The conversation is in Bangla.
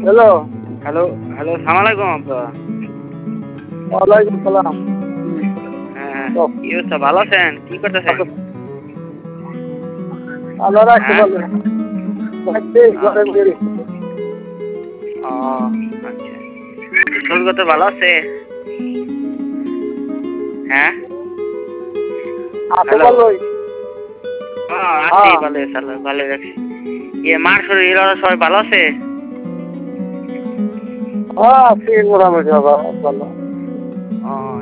হ্যালো। হ্যালো হ্যালো, সালাম আলাইকুম আব্বা। ওয়ালাইকুম সালাম। হ্যাঁ, তো কি অবস্থা, ভালো আছেন? কি করতেছেন? আল্লাহ রাখতে হ্যাঁ? পারবে না। বাড়িতে ঘরে আচ্ছা। বেরিয়ে। ও আচ্ছা। শরীর তো ভালো আছে? হ্যাঁ? আছে হ্যালো। ভালোই। আছি হ্যাঁ। ভালো, ভালো রাখছি। মার শরীর ওরা সবাই ভালো আছে? হ্যাঁ, আছি মোটামুটি বাবা ভালো। ও